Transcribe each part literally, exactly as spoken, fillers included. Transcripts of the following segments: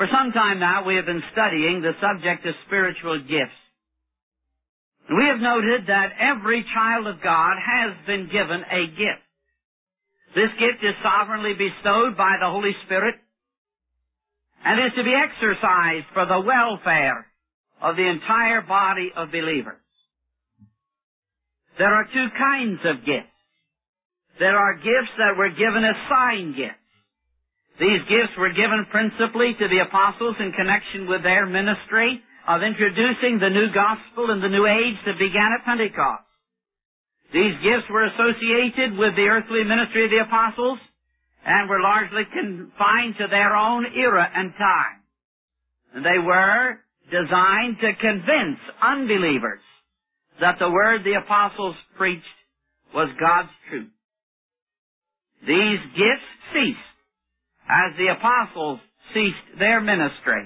For some time now, we have been studying the subject of spiritual gifts. We have noted that every child of God has been given a gift. This gift is sovereignly bestowed by the Holy Spirit and is to be exercised for the welfare of the entire body of believers. There are two kinds of gifts. There are gifts that were given as sign gifts. These gifts were given principally to the apostles in connection with their ministry of introducing the new gospel in the new age that began at Pentecost. These gifts were associated with the earthly ministry of the apostles and were largely confined to their own era and time. And they were designed to convince unbelievers that the word the apostles preached was God's truth. These gifts ceased as the apostles ceased their ministry.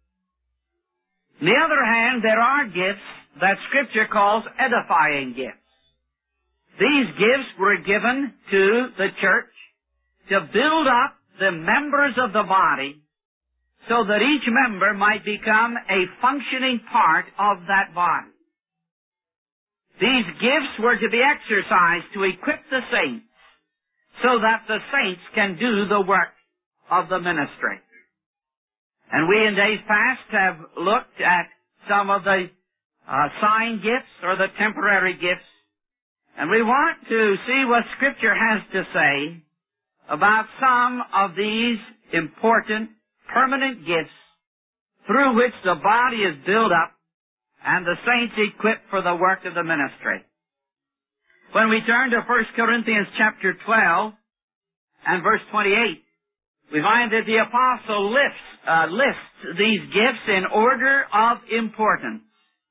On the other hand, there are gifts that Scripture calls edifying gifts. These gifts were given to the church to build up the members of the body so that each member might become a functioning part of that body. These gifts were to be exercised to equip the saints so that the saints can do the work of the ministry. And we in days past have looked at some of the uh, sign gifts or the temporary gifts, and we want to see what Scripture has to say about some of these important, permanent gifts through which the body is built up and the saints equipped for the work of the ministry. When we turn to First Corinthians chapter twelve and verse twenty-eight, we find that the apostle lifts, uh, lists these gifts in order of importance.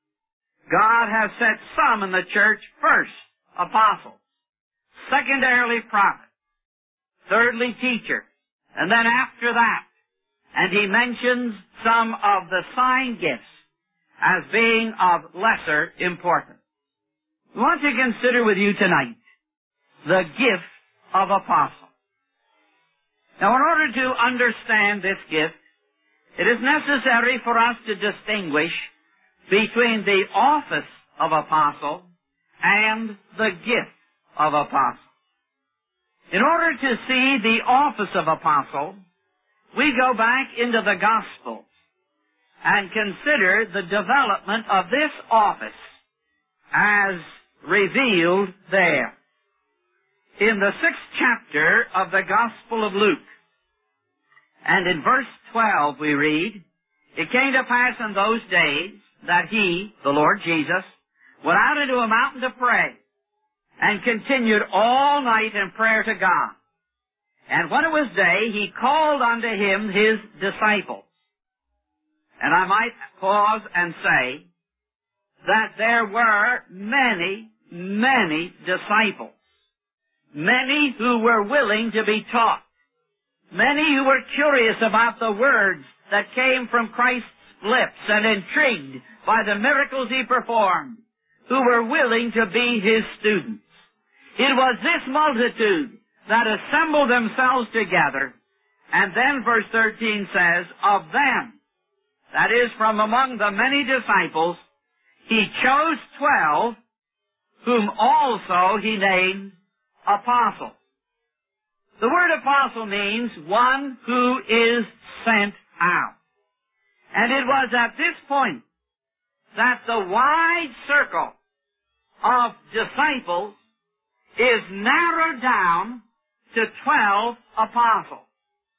God has set some in the church first, apostles, secondarily prophets, thirdly teachers, and then after that, and he mentions some of the sign gifts as being of lesser importance. We want to consider with you tonight the gift of apostle. Now, in order to understand this gift, it is necessary for us to distinguish between the office of apostle and the gift of apostle. In order to see the office of apostle, we go back into the Gospels and consider the development of this office as revealed there. In the sixth chapter of the Gospel of Luke, and in verse twelve we read, "It came to pass in those days that he," the Lord Jesus, "went out into a mountain to pray, and continued all night in prayer to God. And when it was day, he called unto him his disciples." And I might pause and say that there were many, many disciples. Many who were willing to be taught. Many who were curious about the words that came from Christ's lips and intrigued by the miracles he performed, who were willing to be his students. It was this multitude that assembled themselves together, and then verse thirteen says, "Of them," that is, from among the many disciples, "he chose twelve, whom also he named apostles." The word apostle means one who is sent out. And it was at this point that the wide circle of disciples is narrowed down to twelve apostles.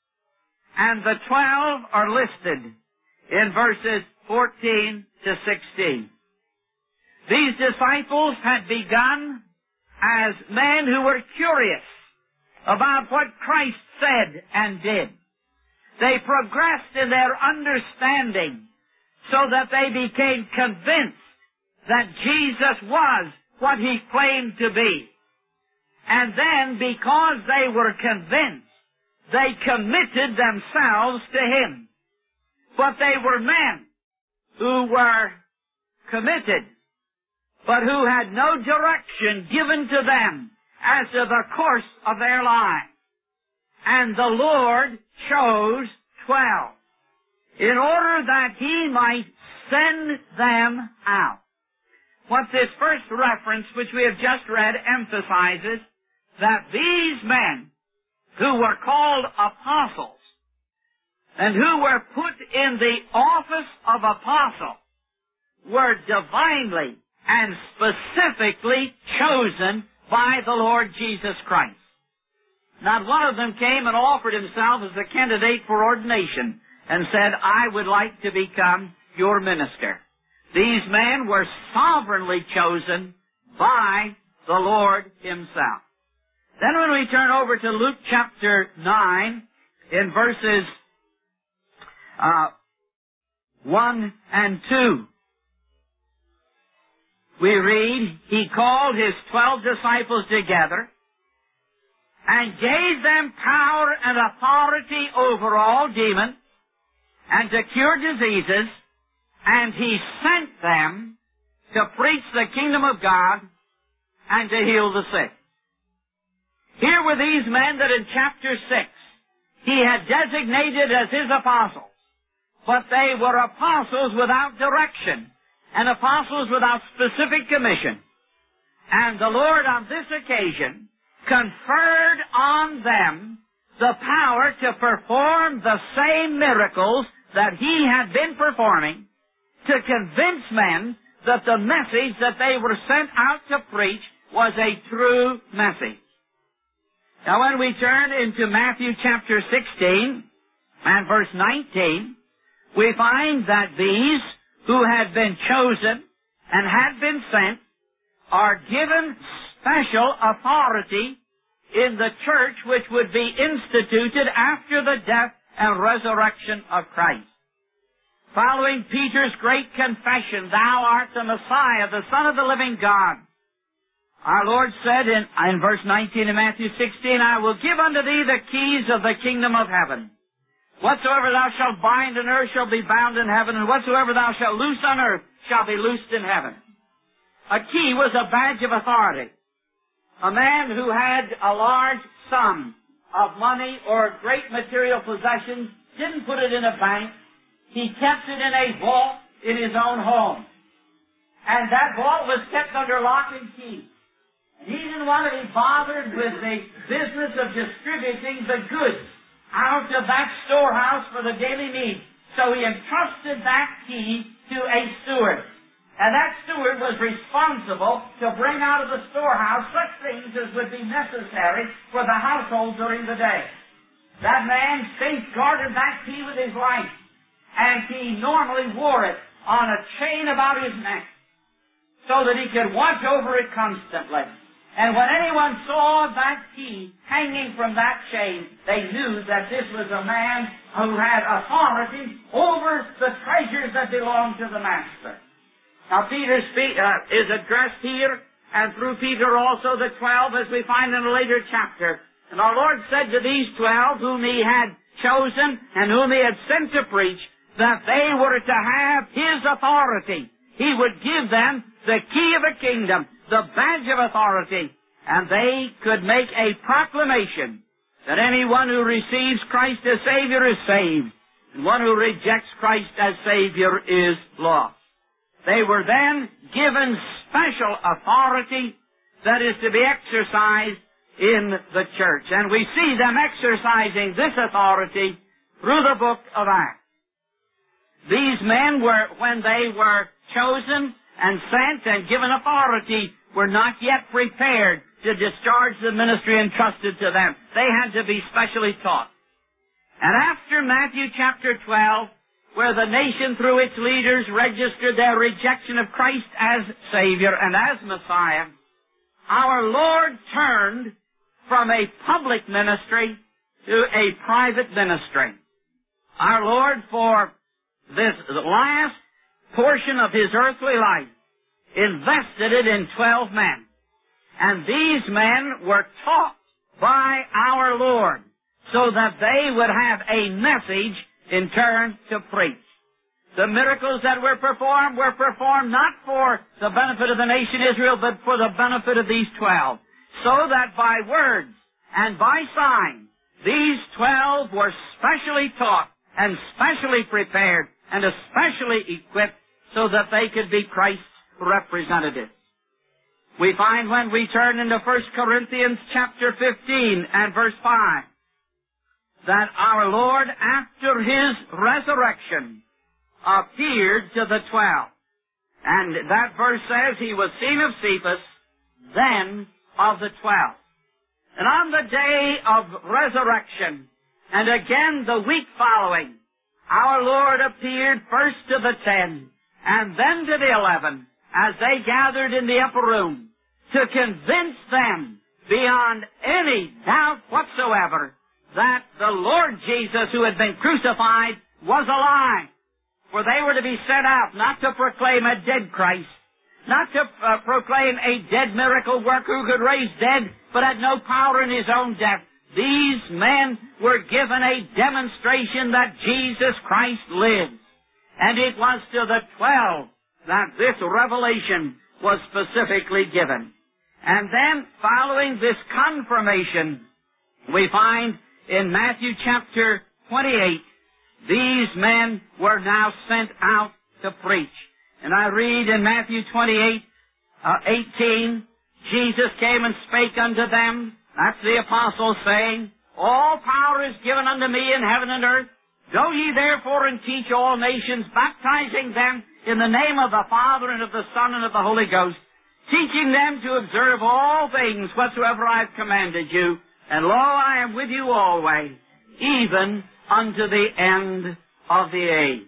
And the twelve are listed in verses fourteen to sixteen. These disciples had begun as men who were curious about what Christ said and did. They progressed in their understanding so that they became convinced that Jesus was what he claimed to be. And then, because they were convinced, they committed themselves to him. But they were men who were committed, but who had no direction given to them as to the course of their lives. And the Lord chose twelve. in order that He might send them out. What this first reference, which we have just read, emphasizes, that these men who were called apostles and who were put in the office of apostle were divinely and specifically chosen by the Lord Jesus Christ. Not one of them came and offered himself as a candidate for ordination and said, I would like to become your minister. These men were sovereignly chosen by the Lord Himself. Then when we turn over to Luke chapter nine, in verses uh, one and two, we read, He called His twelve disciples together and gave them power and authority over all demons and to cure diseases, and He sent them to preach the kingdom of God and to heal the sick. Here were these men that in chapter six He had designated as His apostles, but they were apostles without direction and apostles without specific commission. And the Lord on this occasion conferred on them the power to perform the same miracles that He had been performing, to convince men that the message that they were sent out to preach was a true message. Now when we turn into Matthew chapter sixteen and verse nineteen, we find that these who had been chosen and had been sent are given special authority in the church which would be instituted after the death and resurrection of Christ. Following Peter's great confession, Thou art the Messiah, the Son of the living God, our Lord said in, in verse nineteen of Matthew sixteen, I will give unto thee the keys of the kingdom of heaven. Whatsoever thou shalt bind on earth shall be bound in heaven, and whatsoever thou shalt loose on earth shall be loosed in heaven. A key was a badge of authority. A man who had a large sum of money or great material possessions didn't put it in a bank. He kept it in a vault in his own home. And that vault was kept under lock and key. He didn't want to be bothered with the business of distributing the goods out of that storehouse for the daily needs. So he entrusted that key to a steward. And that steward was responsible to bring out of the storehouse such things as would be necessary for the household during the day. That man safeguarded that key with his life, and he normally wore it on a chain about his neck so that he could watch over it constantly. And when anyone saw that key hanging from that chain, they knew that this was a man who had authority over the treasures that belonged to the master. Now, Peter's uh, is addressed here, and through Peter also the twelve, as we find in a later chapter. And our Lord said to these twelve, whom He had chosen and whom He had sent to preach, that they were to have His authority. He would give them the key of a kingdom, the badge of authority, and they could make a proclamation that anyone who receives Christ as Savior is saved, and one who rejects Christ as Savior is lost. They were then given special authority that is to be exercised in the church. And we see them exercising this authority through the book of Acts. These men were, when they were chosen and sent and given authority, were not yet prepared to discharge the ministry entrusted to them. They had to be specially taught. And after Matthew chapter twelve, where the nation through its leaders registered their rejection of Christ as Savior and as Messiah, our Lord turned from a public ministry to a private ministry. Our Lord, for this last portion of His earthly life, invested it in twelve men. And these men were taught by our Lord so that they would have a message in turn to preach. The miracles that were performed were performed not for the benefit of the nation Israel, but for the benefit of these twelve. So that by words and by signs, these twelve were specially taught and specially prepared and especially equipped so that they could be Christ's representatives. We find when we turn into First Corinthians chapter fifteen and verse five that our Lord, after His resurrection, appeared to the twelve. And that verse says He was seen of Cephas, then of the twelve. And on the day of resurrection, and again the week following, our Lord appeared first to the ten, and then to the eleven, as they gathered in the upper room, to convince them beyond any doubt whatsoever that the Lord Jesus, who had been crucified, was alive. For they were to be sent out not to proclaim a dead Christ, not to uh, proclaim a dead miracle worker who could raise dead, but had no power in His own death. These men were given a demonstration that Jesus Christ lives. And it was to the twelve that this revelation was specifically given. And then, following this confirmation, we find in Matthew chapter twenty-eight, these men were now sent out to preach. And I read in Matthew twenty-eight, uh, eighteen, Jesus came and spake unto them. That's the apostle saying, all power is given unto me in heaven and earth. Go ye therefore and teach all nations, baptizing them in the name of the Father and of the Son and of the Holy Ghost, teaching them to observe all things whatsoever I have commanded you. And lo, I am with you always, even unto the end of the age.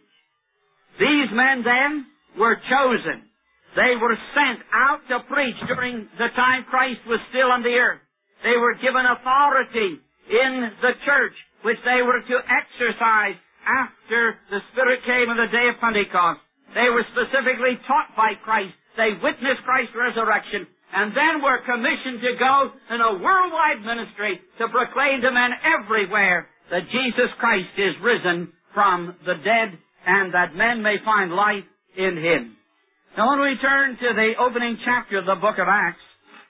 These men then were chosen. They were sent out to preach during the time Christ was still on the earth. They were given authority in the church, which they were to exercise after the Spirit came on the day of Pentecost. They were specifically taught by Christ. They witnessed Christ's resurrection, and then were commissioned to go in a worldwide ministry to proclaim to men everywhere that Jesus Christ is risen from the dead, and that men may find life in Him. Now when we turn to the opening chapter of the book of Acts,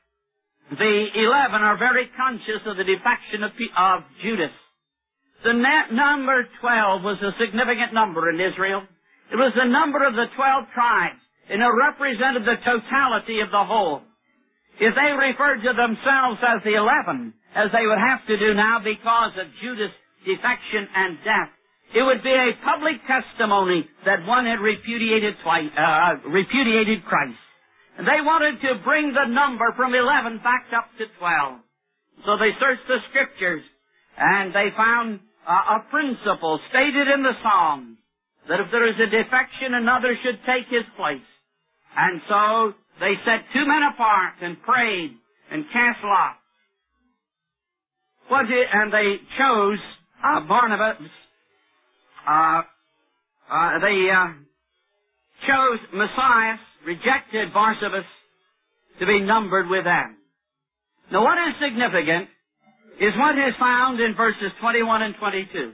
the eleven are very conscious of the defection of, of Judas. The net number twelve was a significant number in Israel. It was the number of the twelve tribes, and it represented the totality of the whole. If they referred to themselves as the eleven, as they would have to do now because of Judas' defection and death, it would be a public testimony that one had repudiated twice, uh, repudiated Christ. And they wanted to bring the number from eleven back up to twelve. So they searched the Scriptures, and they found uh, a principle stated in the Psalms, that if there is a defection, another should take his place. And so they set two men apart and prayed and cast lots. What did, and they chose uh, Barnabas. Uh, uh, they uh, chose Matthias, rejected Barsabbas, to be numbered with them. Now what is significant is what is found in verses twenty-one and twenty-two.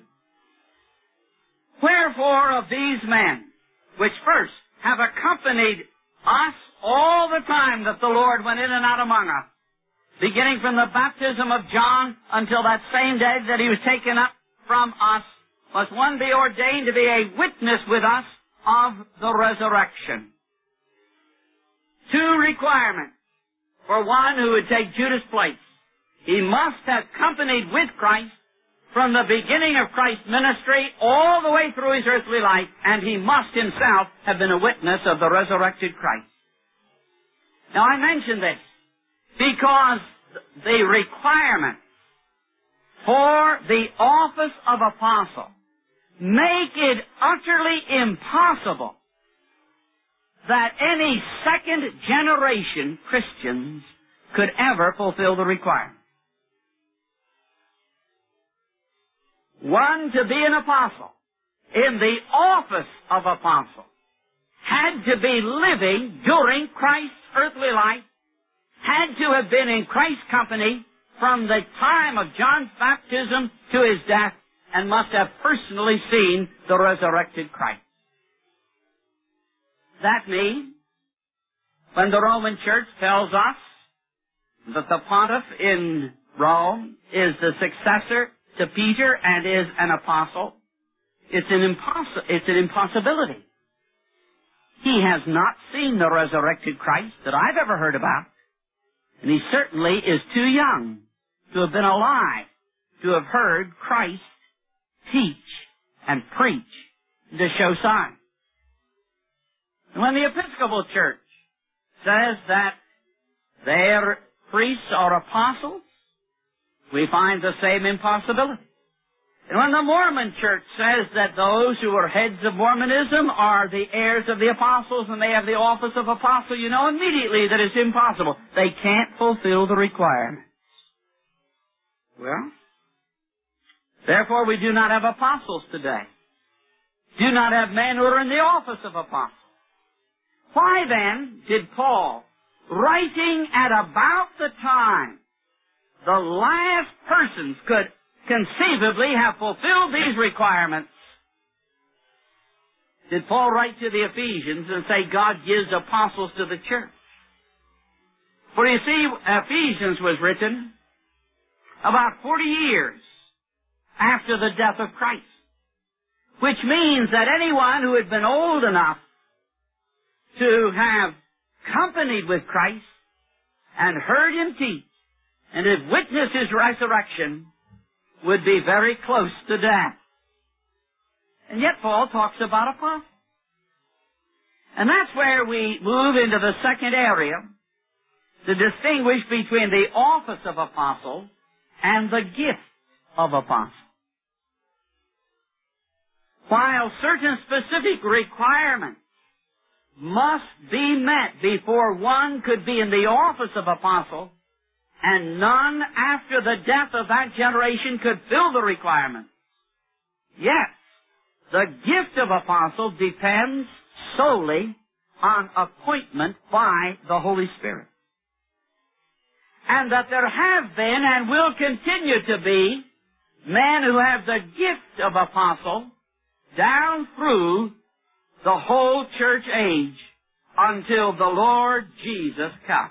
Wherefore of these men, which first have accompanied us all the time that the Lord went in and out among us, beginning from the baptism of John until that same day that He was taken up from us, must one be ordained to be a witness with us of the resurrection. Two requirements for one who would take Judas' place. He must have accompanied with Christ from the beginning of Christ's ministry all the way through His earthly life, and he must himself have been a witness of the resurrected Christ. Now I mention this because the requirement for the office of apostle make it utterly impossible that any second generation Christians could ever fulfill the requirement. One, to be an apostle in the office of apostle, had to be living during Christ's earthly life, had to have been in Christ's company from the time of John's baptism to his death, and must have personally seen the resurrected Christ. That means, when the Roman Church tells us that the pontiff in Rome is the successor to Peter and is an apostle, It's an imposs- it's an impossibility. He has not seen the resurrected Christ that I've ever heard about. And he certainly is too young to have been alive to have heard Christ teach and preach to show signs. And when the Episcopal Church says that their priests are apostles, we find the same impossibility. And when the Mormon Church says that those who are heads of Mormonism are the heirs of the apostles and they have the office of apostle, you know immediately that it's impossible. They can't fulfill the requirements. Well, therefore we do not have apostles today. Do not have men who are in the office of apostles. Why then did Paul, writing at about the time the last persons could conceivably have fulfilled these requirements, did Paul write to the Ephesians and say God gives apostles to the church? For you see, Ephesians was written about forty years after the death of Christ, which means that anyone who had been old enough to have companied with Christ and heard him teach and had witnessed his resurrection would be very close to death. And yet Paul talks about apostles. And that's where we move into the second area to distinguish between the office of apostle and the gift of apostle. While certain specific requirements must be met before one could be in the office of apostle, and none after the death of that generation could fill the requirements, yes, the gift of apostle depends solely on appointment by the Holy Spirit. And that there have been and will continue to be men who have the gift of apostle down through the whole church age until the Lord Jesus comes.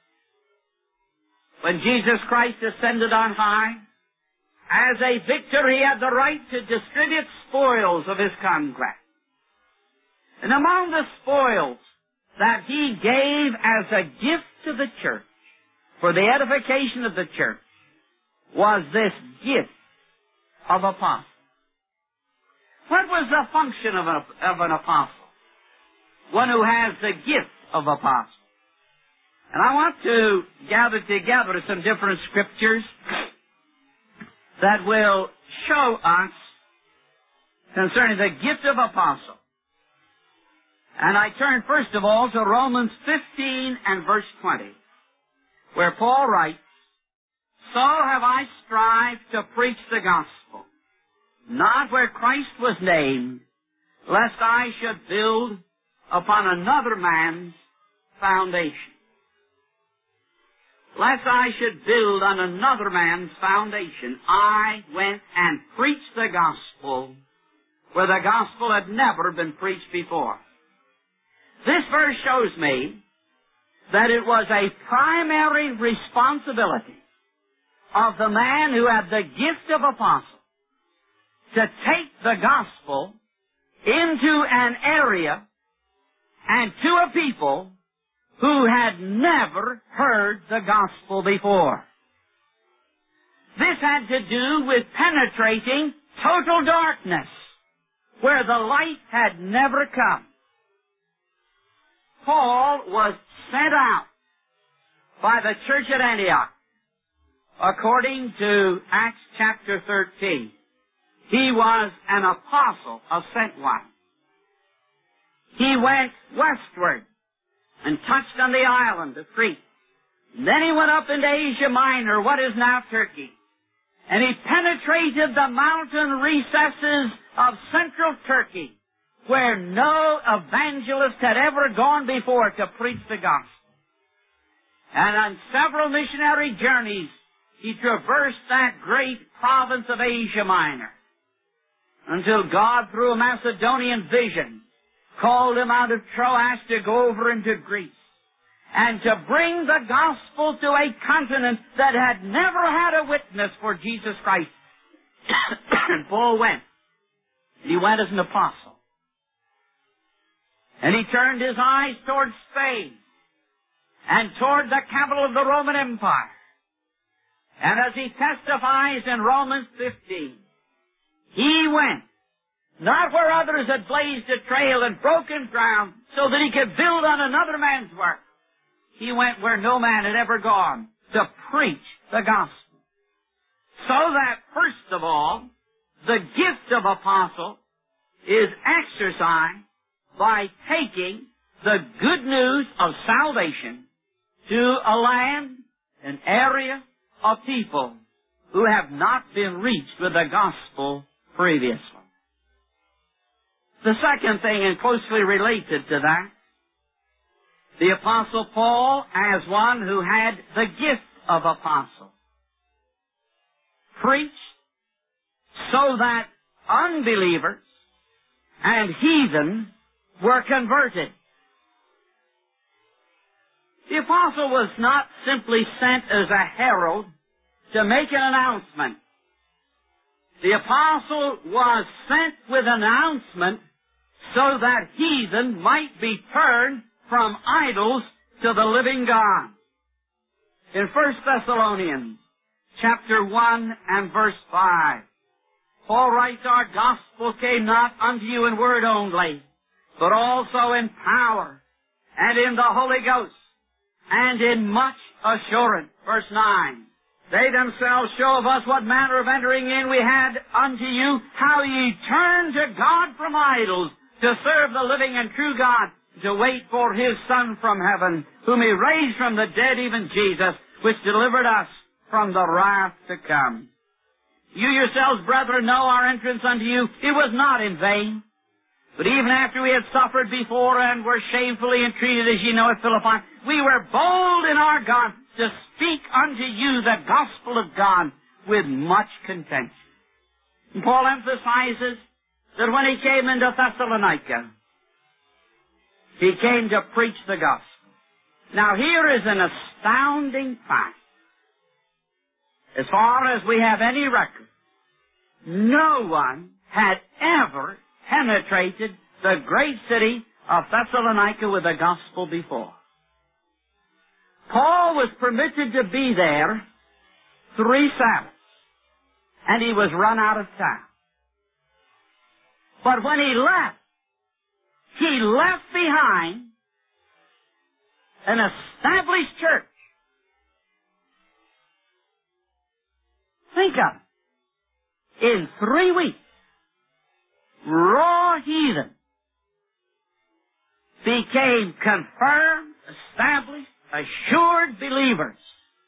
When Jesus Christ ascended on high, as a victor, he had the right to distribute spoils of his conquest. And among the spoils that he gave as a gift to the church, for the edification of the church, was this gift of apostle. What was the function of, a, of an apostle? One who has the gift of apostle. And I want to gather together some different scriptures that will show us concerning the gift of apostle. And I turn first of all to Romans fifteen and verse twenty, where Paul writes, "So have I strived to preach the gospel, not where Christ was named, lest I should build upon another man's foundation." Lest I should build on another man's foundation, I went and preached the gospel where the gospel had never been preached before. This verse shows me that it was a primary responsibility of the man who had the gift of apostle to take the gospel into an area and to a people who had never heard the gospel before. This had to do with penetrating total darkness where the light had never come. Paul was sent out by the church at Antioch according to Acts chapter thirteen. He was an apostle, a sent one. He went westward and touched on the island of Crete. And then he went up into Asia Minor, what is now Turkey. And he penetrated the mountain recesses of central Turkey, where no evangelist had ever gone before to preach the gospel. And on several missionary journeys, he traversed that great province of Asia Minor, until God, through a Macedonian vision, called him out of Troas to go over into Greece and to bring the gospel to a continent that had never had a witness for Jesus Christ. And Paul went He went as an apostle. And he turned his eyes toward Spain and toward the capital of the Roman Empire. And as he testifies in Romans fifteen, he went, not where others had blazed a trail and broken ground so that he could build on another man's work. He went where no man had ever gone to preach the gospel. So that, first of all, the gift of apostle is exercised by taking the good news of salvation to a land, an area of people who have not been reached with the gospel previously. The second thing, and closely related to that, the Apostle Paul, as one who had the gift of apostle, preached so that unbelievers and heathen were converted. The apostle was not simply sent as a herald to make an announcement. The apostle was sent with an announcement so that heathen might be turned from idols to the living God. In First Thessalonians chapter one and verse five, Paul writes, our gospel came not unto you in word only, but also in power and in the Holy Ghost and in much assurance. Verse nine, they themselves show of us what manner of entering in we had unto you, how ye turned to God from idols to serve the living and true God, to wait for His Son from heaven, whom He raised from the dead, even Jesus, which delivered us from the wrath to come. You yourselves, brethren, know our entrance unto you. It was not in vain. But even after we had suffered before and were shamefully entreated, as ye know at Philippi, we were bold in our God to speak unto you the gospel of God with much contention. And Paul emphasizes that when he came into Thessalonica, he came to preach the gospel. Now here is an astounding fact. As far as we have any record, no one had ever penetrated the great city of Thessalonica with the gospel before. Paul was permitted to be there three Sabbaths, and he was run out of town. But when he left, he left behind an established church. Think of it. In three weeks, raw heathen became confirmed, established, assured believers.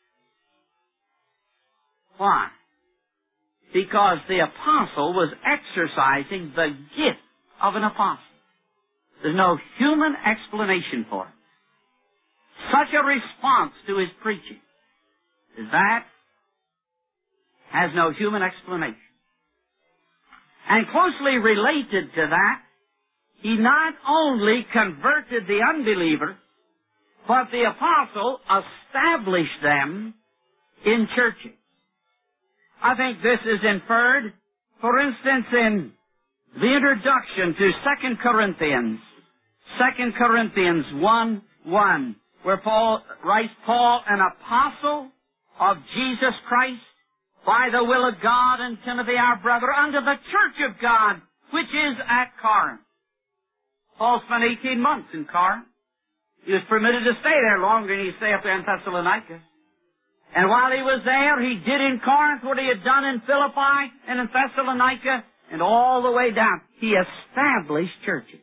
Why? Because the apostle was exercising the gift of an apostle. There's no human explanation for it. Such a response to his preaching as that has no human explanation. And closely related to that, he not only converted the unbeliever, but the apostle established them in churches. I think this is inferred, for instance, in the introduction to Second Corinthians, Second Corinthians one one, where Paul writes, Paul, an apostle of Jesus Christ, by the will of God, and Timothy our brother, unto the church of God, which is at Corinth. Paul spent eighteen months in Corinth. He was permitted to stay there longer than he stayed up there in Thessalonica. And while he was there, he did in Corinth what he had done in Philippi and in Thessalonica, and all the way down. He established churches.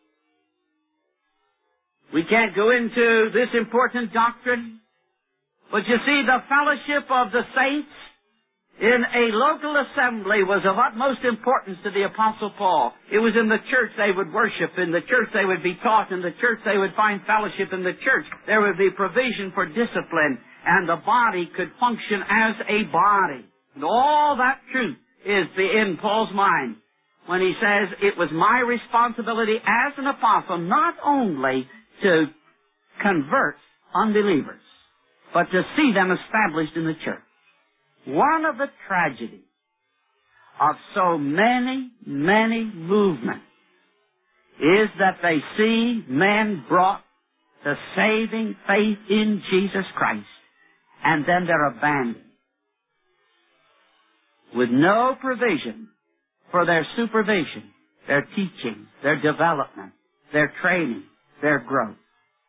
We can't go into this important doctrine, but you see, the fellowship of the saints in a local assembly was of utmost importance to the Apostle Paul. It was in the church they would worship, in the church they would be taught, in the church they would find fellowship, in the church there would be provision for discipline, and the body could function as a body. And all that truth is in Paul's mind when he says, it was my responsibility as an apostle not only to convert unbelievers, but to see them established in the church. One of the tragedies of so many, many movements is that they see men brought to saving faith in Jesus Christ, and then they're abandoned with no provision for their supervision, their teaching, their development, their training, their growth.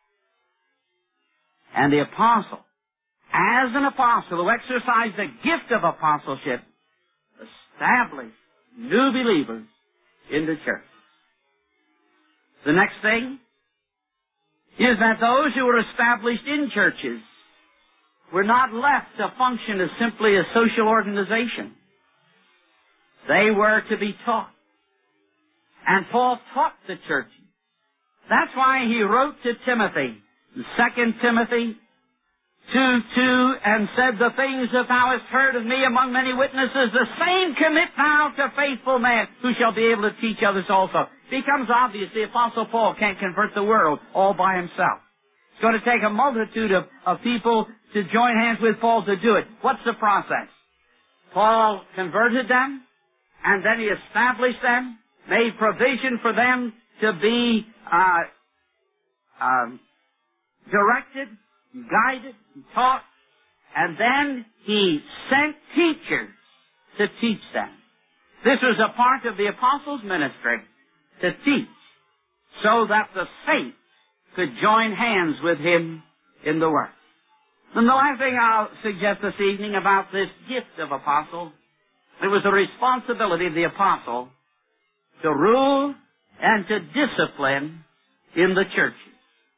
And the apostle, as an apostle who exercised the gift of apostleship, established new believers in the church. The next thing is that those who were established in churches were not left to function as simply a social organization. They were to be taught. And Paul taught the churches. That's why he wrote to Timothy, Second Timothy two two, and said, "The things that thou hast heard of me among many witnesses, the same commit thou to faithful men, who shall be able to teach others also." It becomes obvious the Apostle Paul can't convert the world all by himself. It's going to take a multitude of, of people to join hands with Paul to do it. What's the process? Paul converted them, and then he established them, made provision for them to be uh, uh, directed, guided, taught, and then he sent teachers to teach them. This was a part of the apostles' ministry, to teach, so that the saints could join hands with him in the work. And the last thing I'll suggest this evening about this gift of apostle, it was the responsibility of the apostle to rule and to discipline in the churches.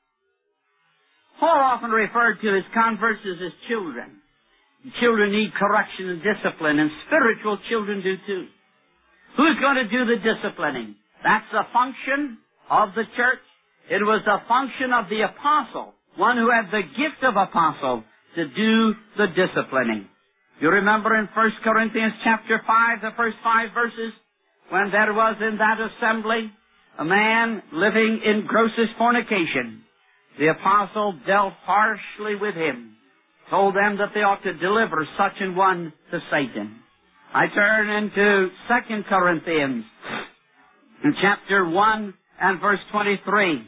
Paul often referred to his converts as his children. Children need correction and discipline, and spiritual children do too. Who's going to do the disciplining? That's the function of the church. It was the function of the apostle, one who had the gift of apostle, to do the disciplining. You remember in First Corinthians chapter five, the first five verses, when there was in that assembly a man living in grossest fornication. The apostle dealt harshly with him, told them that they ought to deliver such an one to Satan. I turn into Second Corinthians in chapter one and verse twenty-three.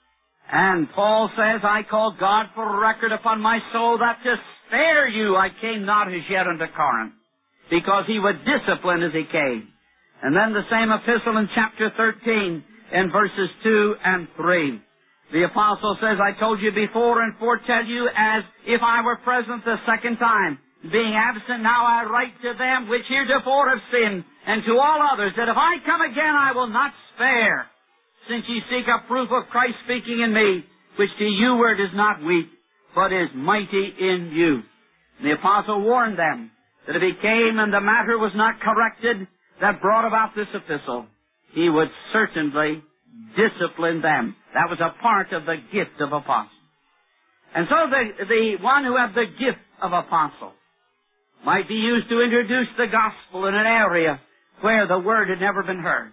And Paul says, "I call God for record upon my soul that to spare you I came not as yet unto Corinth, because he would discipline as he came." And then the same epistle in chapter thirteen in verses two and three. The apostle says, "I told you before and foretell you as if I were present the second time. Being absent now I write to them which heretofore have sinned, and to all others, that if I come again I will not spare, since ye seek a proof of Christ speaking in me, which to you word is not weak, but is mighty in you." And the apostle warned them that if he came and the matter was not corrected that brought about this epistle, he would certainly discipline them. That was a part of the gift of apostle. And so the, the one who had the gift of apostle might be used to introduce the gospel in an area where the word had never been heard.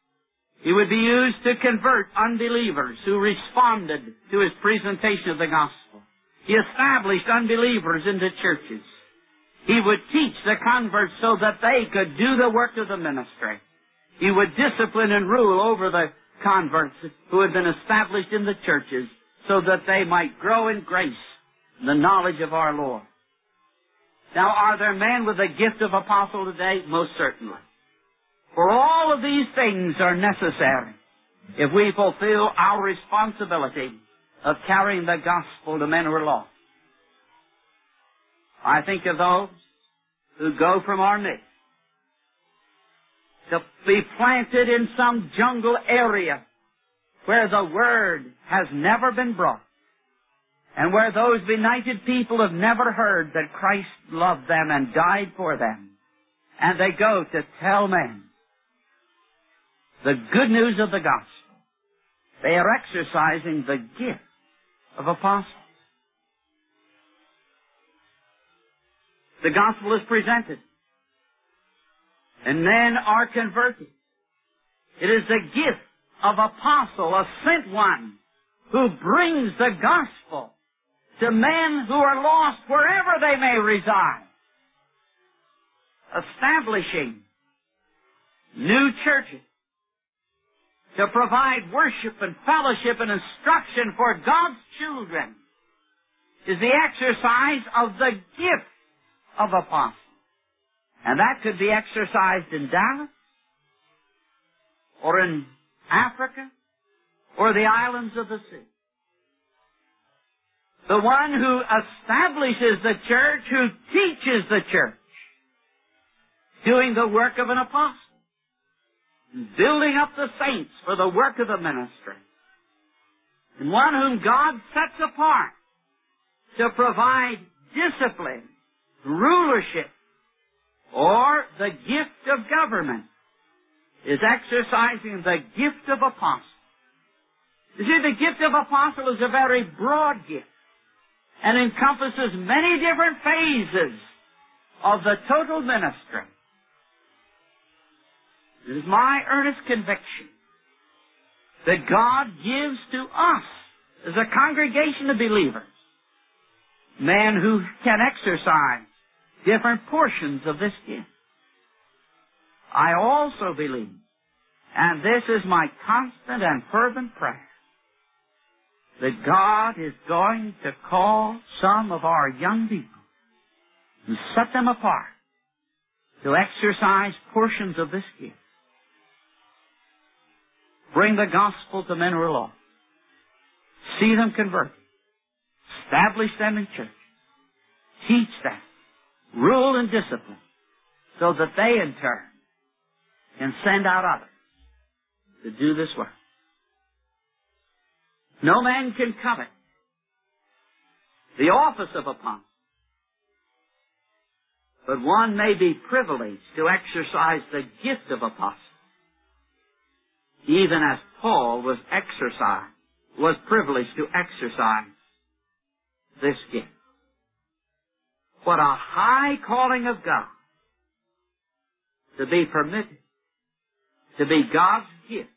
He would be used to convert unbelievers who responded to his presentation of the gospel. He established unbelievers into churches. He would teach the converts so that they could do the work of the ministry. He would discipline and rule over the converts who had been established in the churches so that they might grow in grace and the knowledge of our Lord. Now, are there men with the gift of apostle today? Most certainly. For all of these things are necessary if we fulfill our responsibility of carrying the gospel to men who are lost. I think of those who go from our midst to be planted in some jungle area where the word has never been brought, and where those benighted people have never heard that Christ loved them and died for them. And they go to tell men the good news of the gospel. They are exercising the gift of apostle. The gospel is presented, and men are converted. It is the gift of apostle, a sent one, who brings the gospel to men who are lost wherever they may reside, establishing new churches, to provide worship and fellowship and instruction for God's children, is the exercise of the gift of apostles. And that could be exercised in Dallas, or in Africa, or the islands of the sea. The one who establishes the church, who teaches the church, doing the work of an apostle, building up the saints for the work of the ministry, and one whom God sets apart to provide discipline, rulership, or the gift of government, is exercising the gift of apostle. You see, the gift of apostle is a very broad gift and encompasses many different phases of the total ministry. It is my earnest conviction that God gives to us as a congregation of believers men who can exercise different portions of this gift. I also believe, and this is my constant and fervent prayer, that God is going to call some of our young people and set them apart to exercise portions of this gift. Bring the gospel to men who are lost. See them converted. Establish them in church. Teach them. Rule and discipline, so that they in turn can send out others to do this work. No man can covet the office of apostle, but one may be privileged to exercise the gift of apostle, even as Paul was exercised, was privileged to exercise this gift. What a high calling of God to be permitted to be God's gift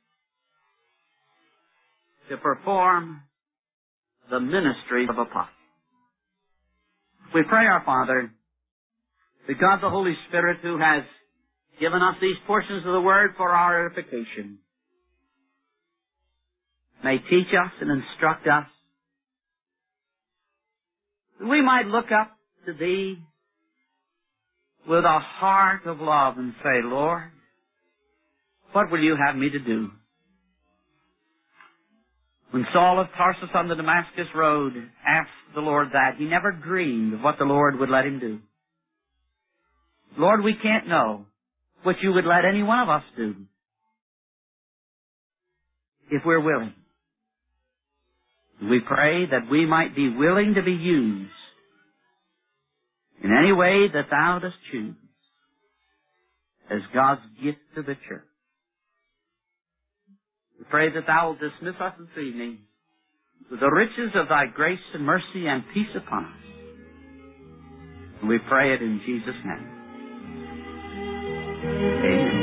to perform the ministry of apostle. We pray, our Father, that God the Holy Spirit, who has given us these portions of the Word for our edification, may teach us and instruct us, that we might look up to Thee with a heart of love and say, Lord, what will You have me to do? When Saul of Tarsus on the Damascus road asked the Lord that, he never dreamed of what the Lord would let him do. Lord, we can't know what You would let any one of us do if we're willing. We pray that we might be willing to be used in any way that Thou dost choose as God's gift to the church. We pray that Thou wilt dismiss us this evening with the riches of Thy grace and mercy and peace upon us. And we pray it in Jesus' name. Amen.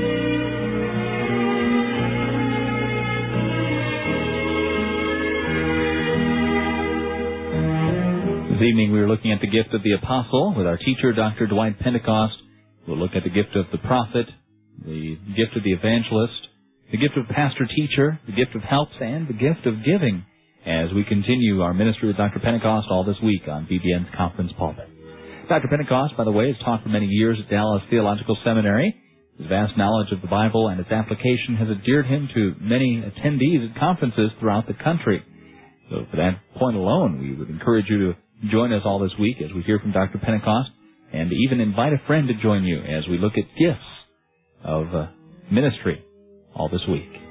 This evening we are looking at the gift of the apostle with our teacher, Doctor Dwight Pentecost. We'll look at the gift of the prophet, the gift of the evangelist, the gift of pastor-teacher, the gift of helps, and the gift of giving as we continue our ministry with Doctor Pentecost all this week on B B N's Conference Pulpit. Doctor Pentecost, by the way, has taught for many years at Dallas Theological Seminary. His vast knowledge of the Bible and its application has endeared him to many attendees at conferences throughout the country. So for that point alone, we would encourage you to join us all this week as we hear from Doctor Pentecost, and even invite a friend to join you as we look at gifts of uh, ministry all this week.